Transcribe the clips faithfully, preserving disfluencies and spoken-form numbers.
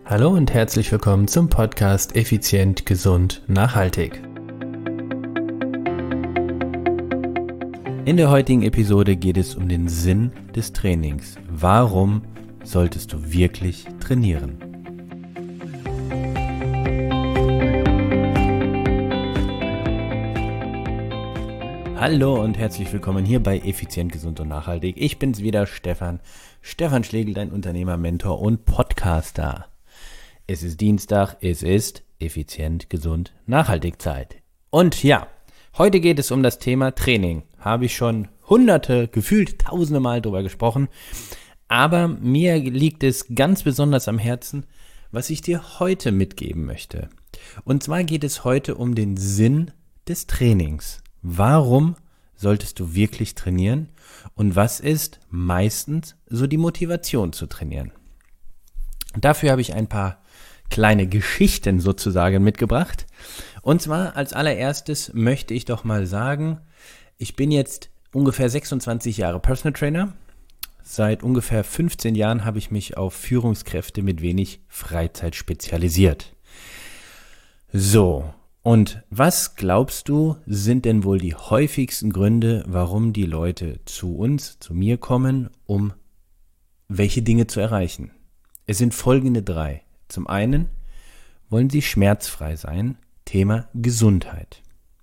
Hallo und herzlich willkommen zum Podcast Effizient, Gesund, Nachhaltig. In der heutigen Episode geht es um den Sinn des Trainings. Warum solltest du wirklich trainieren? Hallo und herzlich willkommen hier bei Effizient, Gesund und Nachhaltig. Ich bin's wieder, Stefan. Stefan Schlegel, dein Unternehmer, Mentor und Podcaster. Es ist Dienstag, es ist Effizient, Gesund, Nachhaltig Zeit. Und ja, heute geht es um das Thema Training. Habe ich schon hunderte, gefühlt tausende Mal drüber gesprochen. Aber mir liegt es ganz besonders am Herzen, was ich dir heute mitgeben möchte. Und zwar geht es heute um den Sinn des Trainings. Warum solltest du wirklich trainieren? Und was ist meistens so die Motivation zu trainieren? Dafür habe ich ein paar kleine Geschichten sozusagen mitgebracht. Und zwar als allererstes möchte ich doch mal sagen, ich bin jetzt ungefähr sechsundzwanzig Jahre Personal Trainer. Seit ungefähr fünfzehn Jahren habe ich mich auf Führungskräfte mit wenig Freizeit spezialisiert. So, und was glaubst du, sind denn wohl die häufigsten Gründe, warum die Leute zu uns, zu mir kommen, um welche Dinge zu erreichen? Es sind folgende drei. Zum einen wollen sie schmerzfrei sein, Thema Gesundheit.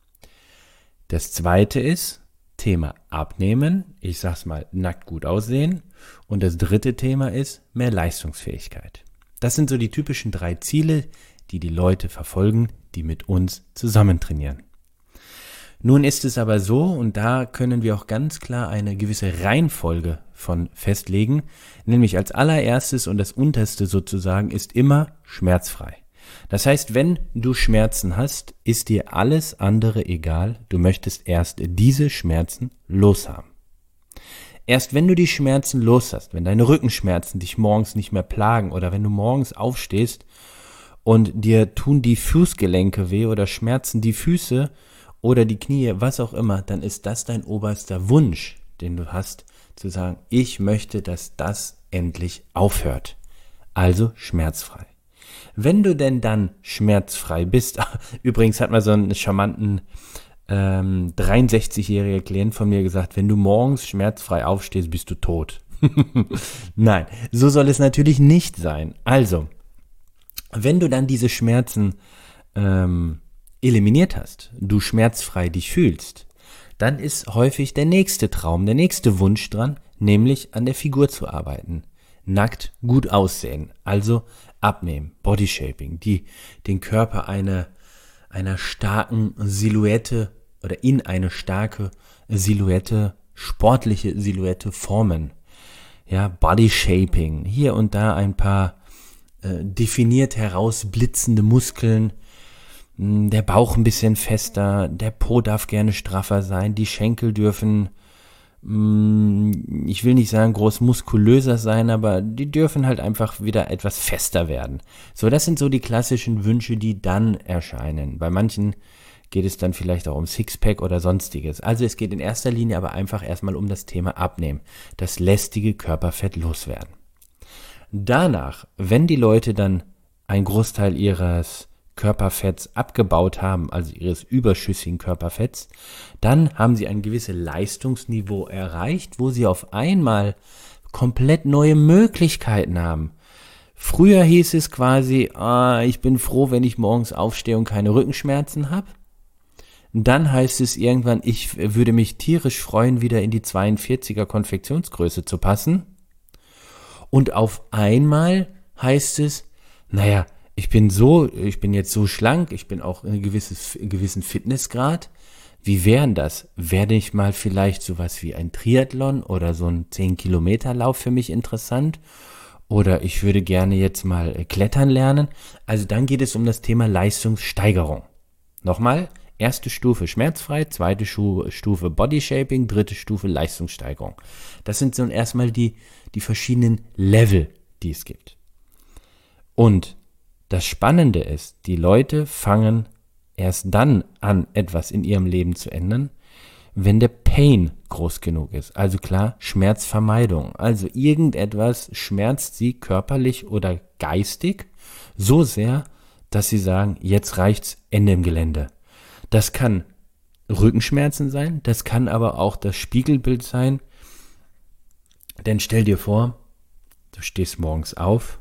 Das zweite ist Thema Abnehmen, ich sag's mal nackt gut aussehen. Und das dritte Thema ist mehr Leistungsfähigkeit. Das sind so die typischen drei Ziele, die die Leute verfolgen, die mit uns zusammen trainieren. Nun ist es aber so, und da können wir auch ganz klar eine gewisse Reihenfolge von festlegen, nämlich als allererstes und das unterste sozusagen ist immer schmerzfrei. Das heißt, wenn du Schmerzen hast, ist dir alles andere egal, du möchtest erst diese Schmerzen loshaben. Erst wenn du die Schmerzen los hast, wenn deine Rückenschmerzen dich morgens nicht mehr plagen oder wenn du morgens aufstehst und dir tun die Fußgelenke weh oder schmerzen die Füße oder die Knie, was auch immer, dann ist das dein oberster Wunsch, den du hast, zu sagen, ich möchte, dass das endlich aufhört. Also schmerzfrei. Wenn du denn dann schmerzfrei bist, übrigens hat mal so einen charmanten ähm, dreiundsechzigjähriger Klient von mir gesagt, wenn du morgens schmerzfrei aufstehst, bist du tot. Nein, so soll es natürlich nicht sein. Also, wenn du dann diese Schmerzen ähm, eliminiert hast, du schmerzfrei dich fühlst, dann ist häufig der nächste Traum, der nächste Wunsch dran, nämlich an der Figur zu arbeiten. Nackt gut aussehen, also abnehmen, Bodyshaping, die den Körper eine, einer starken Silhouette oder in eine starke Silhouette, sportliche Silhouette formen. Ja, Bodyshaping, hier und da ein paar äh, definiert herausblitzende Muskeln, der Bauch ein bisschen fester, der Po darf gerne straffer sein, die Schenkel dürfen, ich will nicht sagen groß muskulöser sein, aber die dürfen halt einfach wieder etwas fester werden. So, das sind so die klassischen Wünsche, die dann erscheinen. Bei manchen geht es dann vielleicht auch um Sixpack oder sonstiges. Also es geht in erster Linie aber einfach erstmal um das Thema Abnehmen, das lästige Körperfett loswerden. Danach, wenn die Leute dann einen Großteil ihres Körperfetts abgebaut haben, also ihres überschüssigen Körperfetts, dann haben sie ein gewisses Leistungsniveau erreicht, wo sie auf einmal komplett neue Möglichkeiten haben. Früher hieß es quasi, ah, ich bin froh, wenn ich morgens aufstehe und keine Rückenschmerzen habe. Dann heißt es irgendwann, ich würde mich tierisch freuen, wieder in die zweiundvierziger Konfektionsgröße zu passen. Und auf einmal heißt es, naja, ich bin so, ich bin jetzt so schlank, ich bin auch in einem gewisses, gewissen Fitnessgrad. Wie wäre denn das? Werde ich mal vielleicht sowas wie ein Triathlon oder so ein zehn Kilometer Lauf für mich interessant? Oder ich würde gerne jetzt mal klettern lernen. Also dann geht es um das Thema Leistungssteigerung. Nochmal, erste Stufe schmerzfrei, zweite Stufe Bodyshaping, dritte Stufe Leistungssteigerung. Das sind so erstmal die, die verschiedenen Level, die es gibt. Und das Spannende ist, die Leute fangen erst dann an, etwas in ihrem Leben zu ändern, wenn der Pain groß genug ist. Also klar, Schmerzvermeidung. Also irgendetwas schmerzt sie körperlich oder geistig so sehr, dass sie sagen, jetzt reicht's, Ende im Gelände. Das kann Rückenschmerzen sein, das kann aber auch das Spiegelbild sein. Denn stell dir vor, du stehst morgens auf,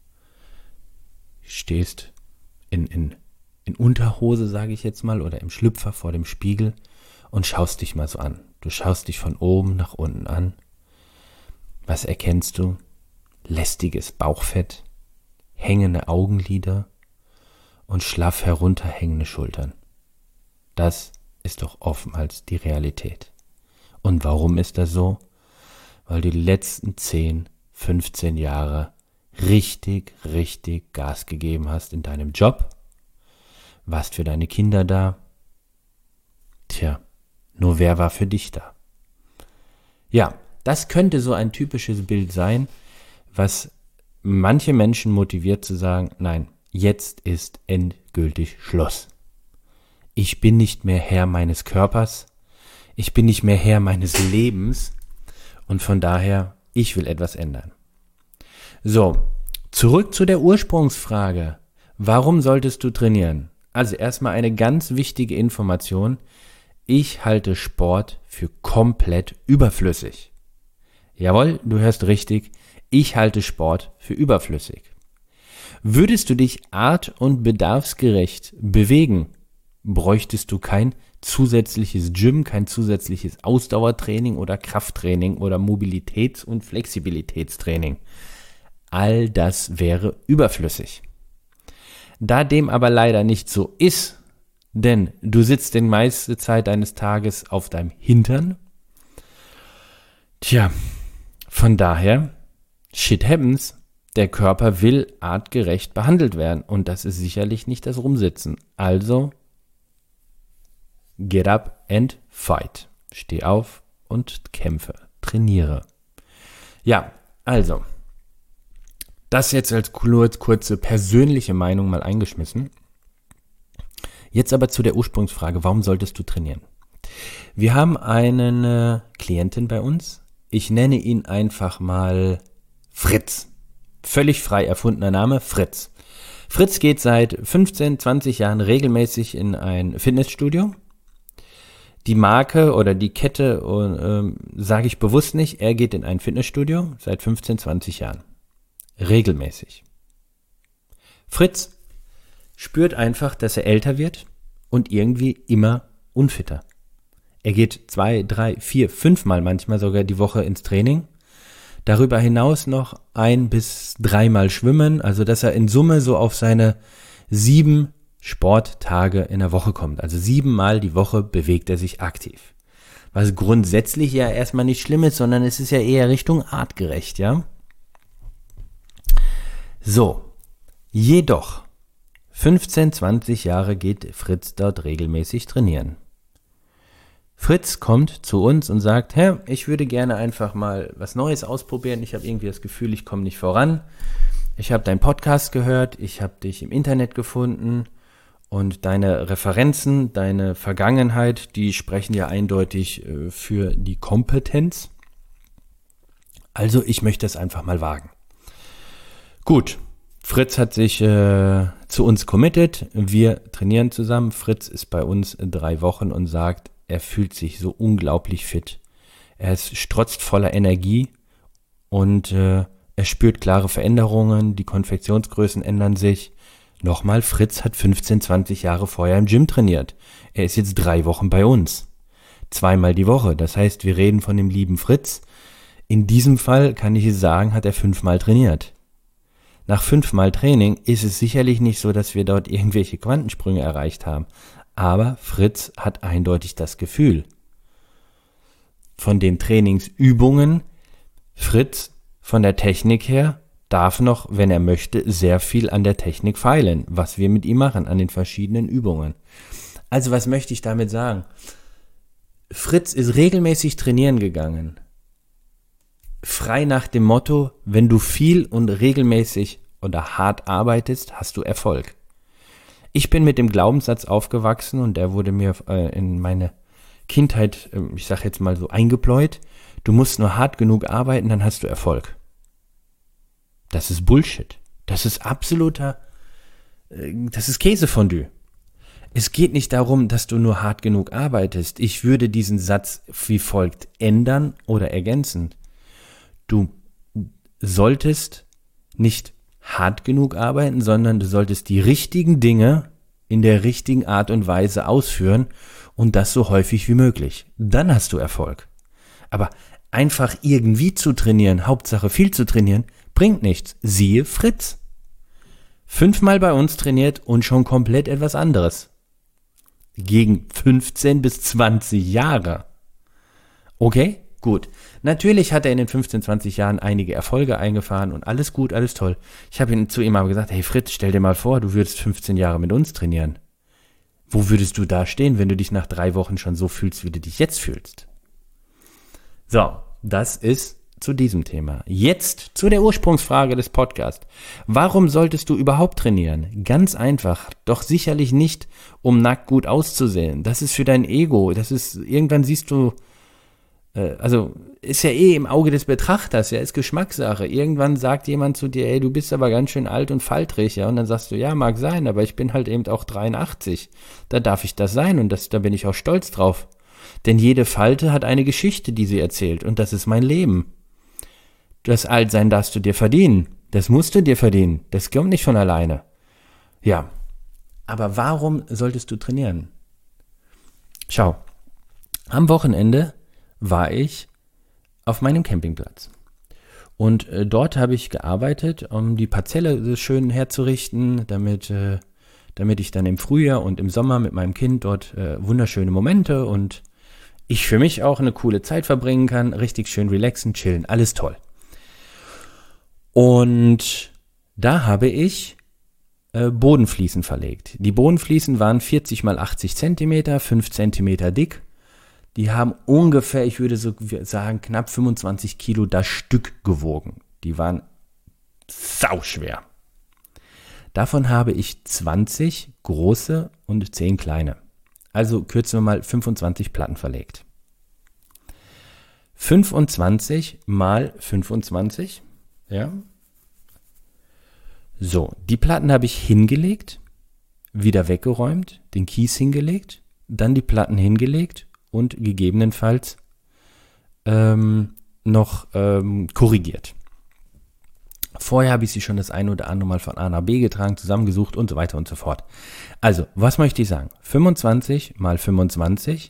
stehst in, in, in Unterhose, sage ich jetzt mal, oder im Schlüpfer vor dem Spiegel und schaust dich mal so an. Du schaust dich von oben nach unten an. Was erkennst du? Lästiges Bauchfett, hängende Augenlider und schlaff herunterhängende Schultern. Das ist doch oftmals die Realität. Und warum ist das so? Weil du die letzten zehn, fünfzehn Jahre richtig, richtig Gas gegeben hast in deinem Job, warst für deine Kinder da. Tja, nur wer war für dich da? Ja, das könnte so ein typisches Bild sein, was manche Menschen motiviert zu sagen, nein, jetzt ist endgültig Schluss. Ich bin nicht mehr Herr meines Körpers, ich bin nicht mehr Herr meines Lebens und von daher, ich will etwas ändern. So, zurück zu der Ursprungsfrage. Warum solltest du trainieren? Also erstmal eine ganz wichtige Information. Ich halte Sport für komplett überflüssig. Jawohl, du hörst richtig. Ich halte Sport für überflüssig. Würdest du dich art- und bedarfsgerecht bewegen, bräuchtest du kein zusätzliches Gym, kein zusätzliches Ausdauertraining oder Krafttraining oder Mobilitäts- und Flexibilitätstraining. All das wäre überflüssig. Da dem aber leider nicht so ist, denn du sitzt die meiste Zeit deines Tages auf deinem Hintern, tja, von daher, shit happens, der Körper will artgerecht behandelt werden und das ist sicherlich nicht das Rumsitzen. Also, get up and fight. Steh auf und kämpfe, trainiere. Ja, also, das jetzt als kurze persönliche Meinung mal eingeschmissen. Jetzt aber zu der Ursprungsfrage, warum solltest du trainieren? Wir haben einen äh, Klienten bei uns. Ich nenne ihn einfach mal Fritz. Völlig frei erfundener Name, Fritz. Fritz geht seit fünfzehn, zwanzig Jahren regelmäßig in ein Fitnessstudio. Die Marke oder die Kette äh, sage ich bewusst nicht. Er geht in ein Fitnessstudio seit fünfzehn, zwanzig Jahren. Regelmäßig. Fritz spürt einfach, dass er älter wird und irgendwie immer unfitter. Er geht zwei, drei, vier, fünfmal manchmal sogar die Woche ins Training. Darüber hinaus noch ein bis dreimal schwimmen, also dass er in Summe so auf seine sieben Sporttage in der Woche kommt. Also siebenmal die Woche bewegt er sich aktiv. Was grundsätzlich ja erstmal nicht schlimm ist, sondern es ist ja eher Richtung artgerecht, ja. So, jedoch, fünfzehn, zwanzig Jahre geht Fritz dort regelmäßig trainieren. Fritz kommt zu uns und sagt, Herr, ich würde gerne einfach mal was Neues ausprobieren. Ich habe irgendwie das Gefühl, ich komme nicht voran. Ich habe deinen Podcast gehört, ich habe dich im Internet gefunden und deine Referenzen, deine Vergangenheit, die sprechen ja eindeutig äh, für die Kompetenz. Also ich möchte es einfach mal wagen. Gut, Fritz hat sich äh, zu uns committed, wir trainieren zusammen. Fritz ist bei uns drei Wochen und sagt, er fühlt sich so unglaublich fit. Er ist strotzt voller Energie und äh, er spürt klare Veränderungen, die Konfektionsgrößen ändern sich. Nochmal, Fritz hat fünfzehn, zwanzig Jahre vorher im Gym trainiert. Er ist jetzt drei Wochen bei uns. Zweimal die Woche, das heißt, wir reden von dem lieben Fritz. In diesem Fall kann ich sagen, hat er fünfmal trainiert. Nach fünfmal Training ist es sicherlich nicht so, dass wir dort irgendwelche Quantensprünge erreicht haben. Aber Fritz hat eindeutig das Gefühl. Von den Trainingsübungen, Fritz von der Technik her darf noch, wenn er möchte, sehr viel an der Technik feilen, was wir mit ihm machen, an den verschiedenen Übungen. Also was möchte ich damit sagen? Fritz ist regelmäßig trainieren gegangen. Frei nach dem Motto, wenn du viel und regelmäßig oder hart arbeitest, hast du Erfolg. Ich bin mit dem Glaubenssatz aufgewachsen und der wurde mir äh, in meine Kindheit, ich sag jetzt mal so, eingebläut. Du musst nur hart genug arbeiten, dann hast du Erfolg. Das ist Bullshit. Das ist absoluter, das ist Käsefondue. Es geht nicht darum, dass du nur hart genug arbeitest. Ich würde diesen Satz wie folgt ändern oder ergänzen. Du solltest nicht hart genug arbeiten, sondern du solltest die richtigen Dinge in der richtigen Art und Weise ausführen und das so häufig wie möglich. Dann hast du Erfolg. Aber einfach irgendwie zu trainieren, Hauptsache viel zu trainieren, bringt nichts. Siehe Fritz. Fünfmal bei uns trainiert und schon komplett etwas anderes. Gegen fünfzehn bis zwanzig Jahre. Okay, gut. Natürlich hat er in den fünfzehn, zwanzig Jahren einige Erfolge eingefahren und alles gut, alles toll. Ich habe ihn zu ihm aber gesagt, hey Fritz, stell dir mal vor, du würdest fünfzehn Jahre mit uns trainieren. Wo würdest du da stehen, wenn du dich nach drei Wochen schon so fühlst, wie du dich jetzt fühlst? So, das ist zu diesem Thema. Jetzt zu der Ursprungsfrage des Podcasts. Warum solltest du überhaupt trainieren? Ganz einfach, doch sicherlich nicht, um nackt gut auszusehen. Das ist für dein Ego. Das ist, irgendwann siehst du, äh, also ist ja eh im Auge des Betrachters, ja, ist Geschmackssache. Irgendwann sagt jemand zu dir, ey, du bist aber ganz schön alt und faltrig, ja, und dann sagst du, ja, mag sein, aber ich bin halt eben auch dreiundachtzig. Da darf ich das sein und das, da bin ich auch stolz drauf. Denn jede Falte hat eine Geschichte, die sie erzählt und das ist mein Leben. Das Altsein darfst du dir verdienen. Das musst du dir verdienen. Das kommt nicht von alleine. Ja, aber warum solltest du trainieren? Schau, am Wochenende war ich auf meinem Campingplatz. Und äh, dort habe ich gearbeitet, um die Parzelle schön herzurichten, damit, äh, damit ich dann im Frühjahr und im Sommer mit meinem Kind dort äh, wunderschöne Momente und ich für mich auch eine coole Zeit verbringen kann, richtig schön relaxen, chillen, alles toll. Und da habe ich äh, Bodenfliesen verlegt. Die Bodenfliesen waren vierzig mal achtzig Zentimeter, fünf Zentimeter dick. Die haben ungefähr, ich würde so sagen, knapp fünfundzwanzig Kilo das Stück gewogen. Die waren sauschwer. Davon habe ich zwanzig große und zehn kleine. Also kürzen wir mal fünfundzwanzig Platten verlegt. fünfundzwanzig mal fünfundzwanzig. Ja. So, die Platten habe ich hingelegt, wieder weggeräumt, den Kies hingelegt, dann die Platten hingelegt und gegebenenfalls ähm, noch ähm, korrigiert. Vorher habe ich sie schon das ein oder andere Mal von A nach B getragen, zusammengesucht und so weiter und so fort. Also, was möchte ich sagen? fünfundzwanzig mal fünfundzwanzig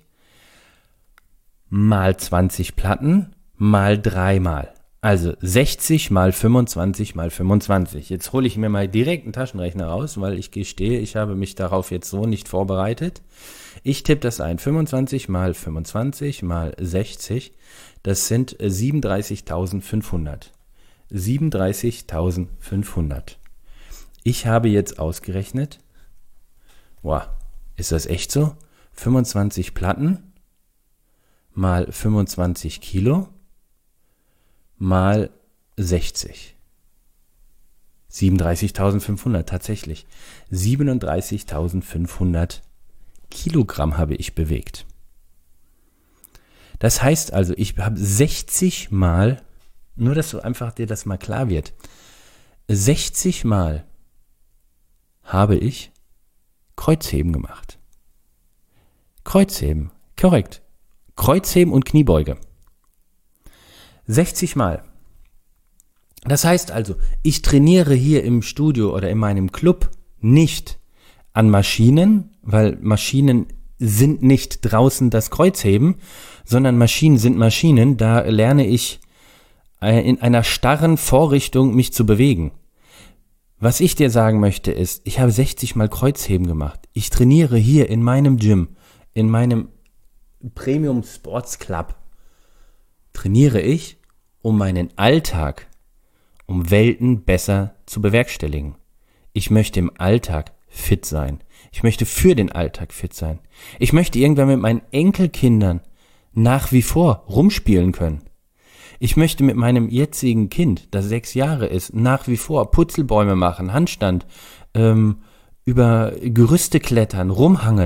mal zwanzig Platten mal drei mal. Also sechzig mal fünfundzwanzig mal fünfundzwanzig. Jetzt hole ich mir mal direkt einen Taschenrechner raus, weil ich gestehe, ich habe mich darauf jetzt so nicht vorbereitet. Ich tippe das ein. fünfundzwanzig mal fünfundzwanzig mal sechzig, das sind siebenunddreißigtausendfünfhundert. siebenunddreißigtausendfünfhundert. Ich habe jetzt ausgerechnet, wow, ist das echt so? fünfundzwanzig Platten mal fünfundzwanzig Kilo mal sechzig. siebenunddreißigtausendfünfhundert, tatsächlich. siebenunddreißigtausendfünfhundert Kilogramm habe ich bewegt. Das heißt also, ich habe sechzig Mal, nur dass du einfach dir das mal klar wird, sechzig Mal habe ich Kreuzheben gemacht. Kreuzheben, korrekt. Kreuzheben und Kniebeuge. sechzig Mal. Das heißt also, ich trainiere hier im Studio oder in meinem Club nicht an Maschinen, weil Maschinen sind nicht draußen das Kreuzheben, sondern Maschinen sind Maschinen, da lerne ich in einer starren Vorrichtung mich zu bewegen. Was ich dir sagen möchte ist, ich habe sechzig Mal Kreuzheben gemacht. Ich trainiere hier in meinem Gym, in meinem Premium Sports Club, trainiere ich, um meinen Alltag um Welten besser zu bewerkstelligen. Ich möchte im Alltag fit sein. Ich möchte für den Alltag fit sein. Ich möchte irgendwann mit meinen Enkelkindern nach wie vor rumspielen können. Ich möchte mit meinem jetzigen Kind, das sechs Jahre ist, nach wie vor Putzelbäume machen, Handstand, ähm, über Gerüste klettern, rumhangeln.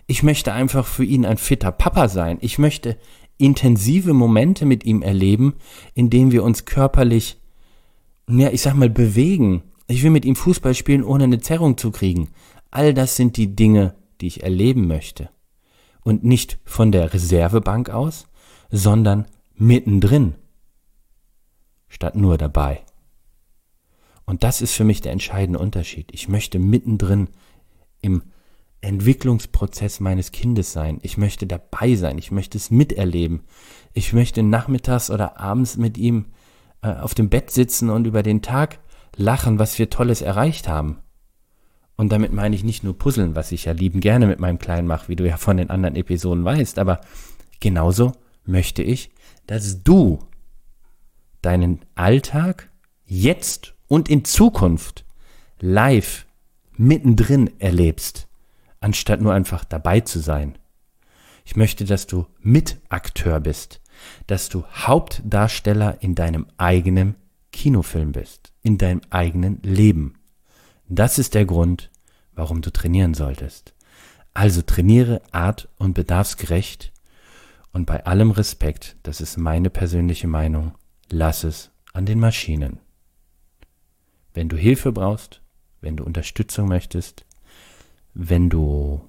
Ich möchte einfach für ihn ein fitter Papa sein. Ich möchte intensive Momente mit ihm erleben, in denen wir uns körperlich, ja, ich sag mal, bewegen. Ich will mit ihm Fußball spielen, ohne eine Zerrung zu kriegen. All das sind die Dinge, die ich erleben möchte. Und nicht von der Reservebank aus, sondern mittendrin, statt nur dabei. Und das ist für mich der entscheidende Unterschied. Ich möchte mittendrin im Entwicklungsprozess meines Kindes sein. Ich möchte dabei sein. Ich möchte es miterleben. Ich möchte nachmittags oder abends mit ihm äh, auf dem Bett sitzen und über den Tag lachen, was wir Tolles erreicht haben. Und damit meine ich nicht nur Puzzeln, was ich ja lieben gerne mit meinem Kleinen mache, wie du ja von den anderen Episoden weißt, aber genauso möchte ich, dass du deinen Alltag jetzt und in Zukunft live mittendrin erlebst, anstatt nur einfach dabei zu sein. Ich möchte, dass du Mitakteur bist, dass du Hauptdarsteller in deinem eigenen Kinofilm bist, in deinem eigenen Leben. Das ist der Grund, warum du trainieren solltest. Also trainiere art- und bedarfsgerecht und bei allem Respekt, das ist meine persönliche Meinung, lass es an den Maschinen. Wenn du Hilfe brauchst, wenn du Unterstützung möchtest, wenn du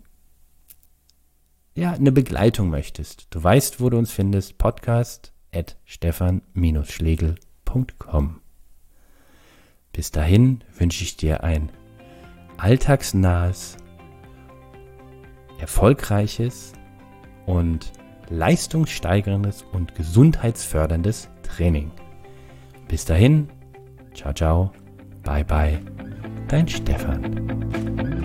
ja eine Begleitung möchtest, du weißt, wo du uns findest, podcast at stefan schlegel punkt com. Bis dahin wünsche ich dir ein alltagsnahes, erfolgreiches und leistungssteigerndes und gesundheitsförderndes Training. Bis dahin, ciao, ciao, bye, bye, dein Stefan.